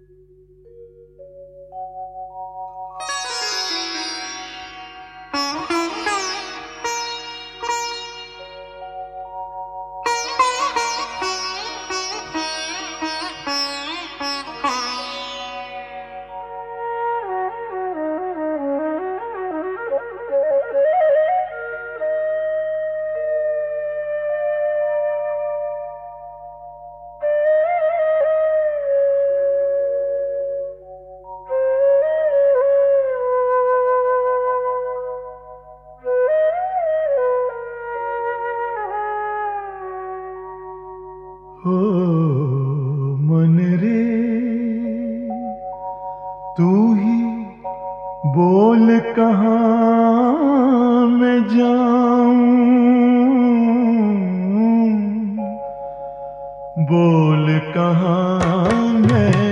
हो मन रे तू ही बोल कहाँ मैं जाऊं, बोल कहाँ मैं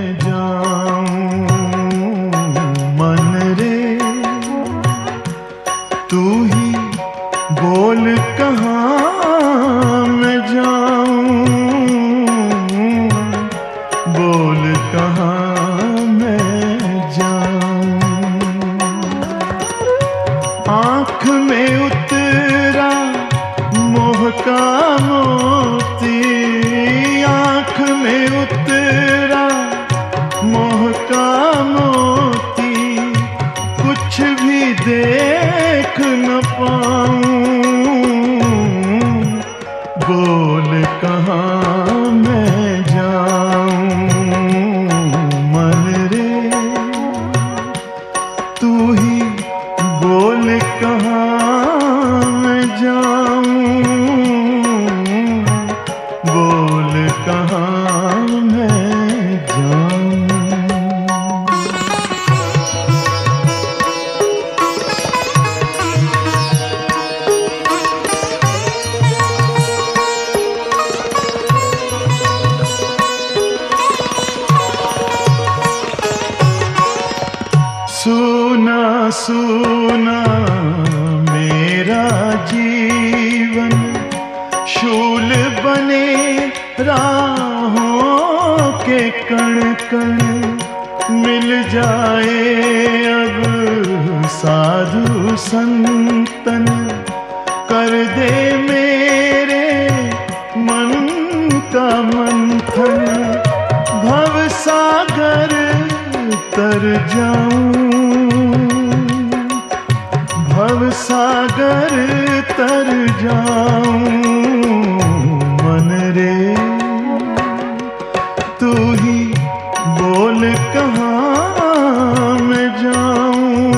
जाऊं। मन रे तू ही बोल कहाँ मैं जाऊं, बोल कहाँ मैं जाऊं। आँख में उतरा मोह का मोती, आँख में उतरा मोह का मोती, कुछ भी देख न पाऊं, बोल कहाँ मैं जाऊं। मन रे तू ही बोल कहाँ मैं जाऊं, बोल कहाँ मैं जाऊं। सूना सूना मेरा जीवन, शूल बने राहों के कण कण, मिल जाए अब साधु संतन, कर दे मेरे मन का मंथन, भव सागर तर जाऊं, भव सागर तर जाऊं। मन रे तू ही बोल कहाँ मैं जाऊं,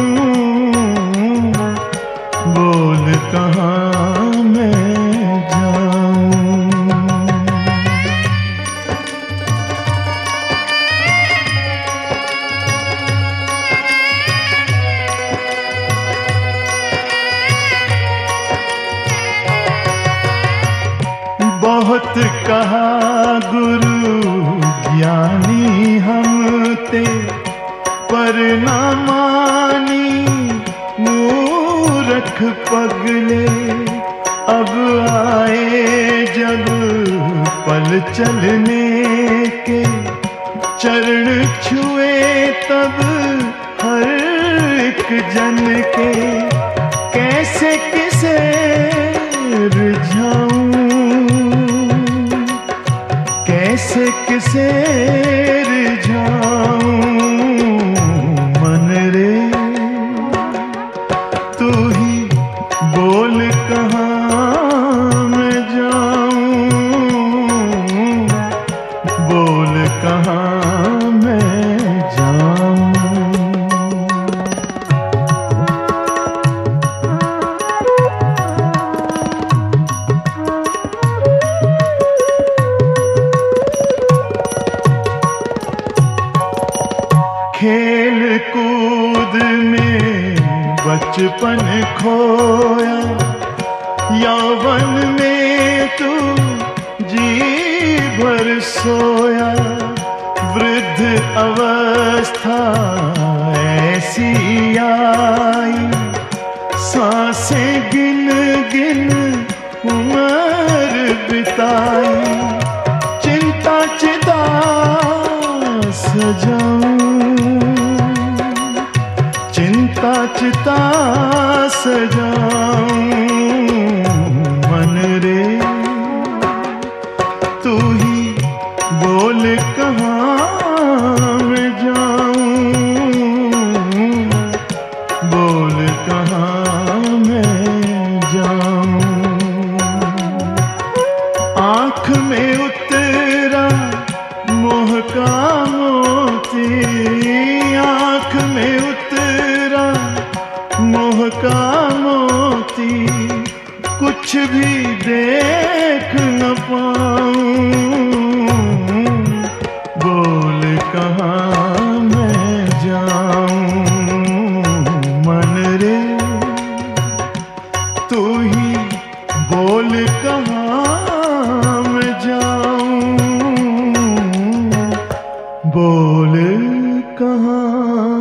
बोल कहाँ मैं जाऊं। बहुत कहा गुरु ज्ञानी हम ते, पर ना मानी मूर्ख पगले, अब आए जब पल चलने के, चरण छुए तब हर एक जन के, कैसे किसे रिझाऊं, कैसे किसे रिझाऊं। मन रे तू ही बोल कहाँ मैं जाऊं, बोल कहाँ मैं जाऊं। खेल कूद में बचपन खोया, यौवन में तू जी भर सोया, वृद्ध अवस्था ऐसी आई, सांसें गिन गिन उम्र बिताई, चिंता चिदास सजाऊं, चिंता चिता सजाऊं। मन रे तू ही बोल कहाँ मैं जाऊं, बोल कहाँ मैं जाऊं। आँख में उतरा मोह का मोती, आँख में उतरा मोह का मोती, कुछ भी देख न पाऊं, बोल कहाँ मैं जाऊं। मन रे तू ही बोल कहाँ मैं जाऊं, बोल कहाँ